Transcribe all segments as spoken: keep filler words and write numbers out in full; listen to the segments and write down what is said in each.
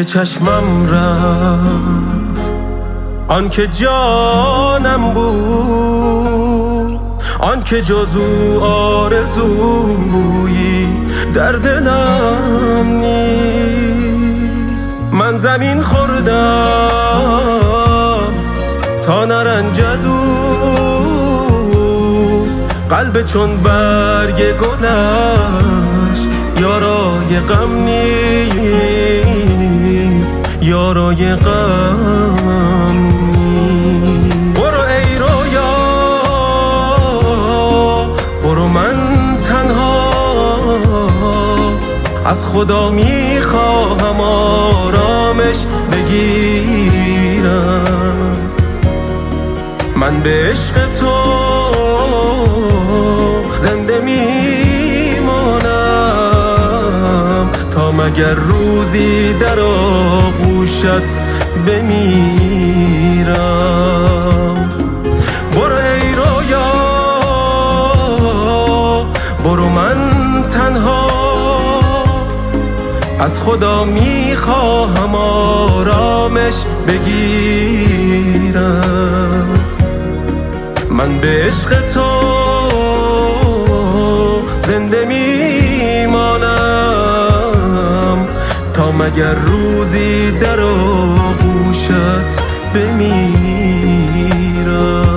چشمم رفت آن که جانم بود، آن که جزو آرزویی در دلم نیست. من زمین خوردم تا نرنجد قلب چون برگ گلش یارای غم نیست، یارای غم نیست. برو ای رویا برو، من تنها از خدا میخواهم آرامش بگیرم. من به عشق تو زنده میمانم تا مگر روزی در آغوشت بمیرم. برو ای رویا برو، من تنها از خدا میخواهم آرامش بگیرم. من به عشق تو زنده میمانم تا مگر روزی در آغوشت بمیرم.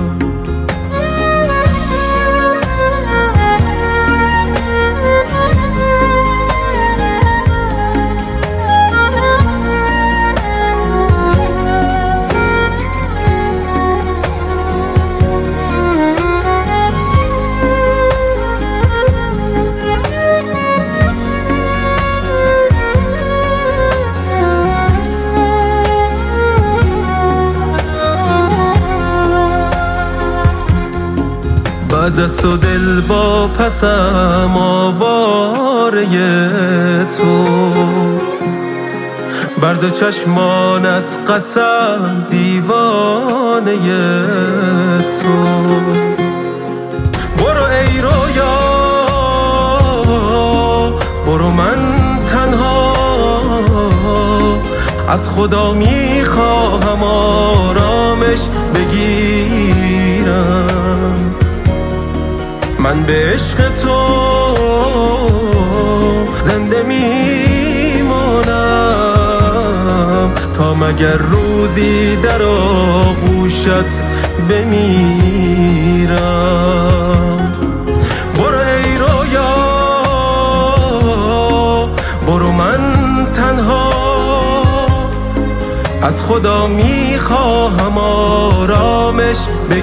دست و دل با پسم آواره تو، بر دو چشمانت قسم دیوانه تو. برو ای رویا برو، من تنها از خدا میخواهم آرامش بگیرم. من به عشق تو زنده میمانم تا مگر روزی در آغوشت بمیرم. برو ای رویا برو، من تنها از خدا میخواهم آرامش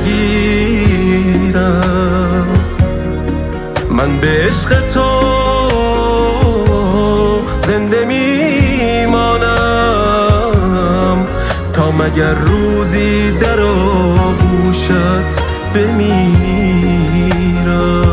بگیرم. من به عشق تو زنده میمانم تا مگر روزی در آغوشت بمیرم.